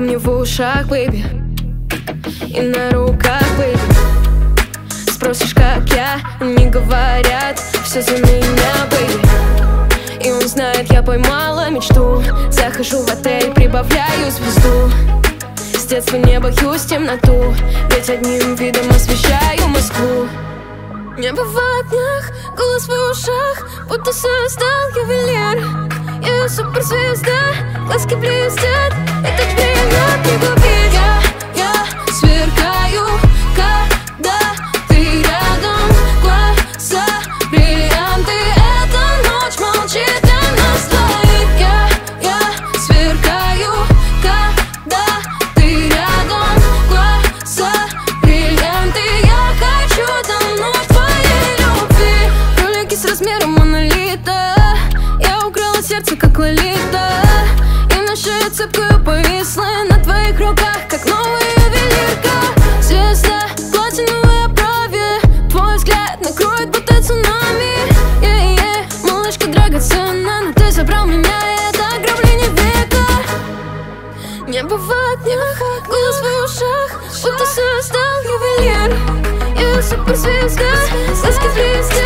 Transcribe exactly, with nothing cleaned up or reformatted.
мне в ушах, бэйби, и на руках, бэйби. Спросишь, как я, они говорят, все за меня, бэйби. И он знает, я поймала мечту. Захожу в отель, прибавляю звезду. С детства не боюсь темноту, ведь одним видом освещаю Москву. Небо в огнях, голос в ушах, будто создал ювелир. Я суперзвезда, глазки блестят, этот взгляд не губит. Я, я сверкаю, когда ты рядом. Глаза бриллианты, эта ночь молчит для нас двоих. Я, я сверкаю, когда ты рядом. Глаза бриллианты, я хочу тонуть в твоей любви. Кролики с размером монолита, я украла сердце, как Лолита. И на шее цепкую повисла на твоих руках, как новая ювелирка. Звезда, платиновые брови, твой взгляд накроет будто цунами. Yeah, yeah. Малышка драгоценна, но ты забрал меня, и это ограбление века. Небо в огнях, голос в ушах, будто создал ювелир. Я суперзвезда, глазки блестят.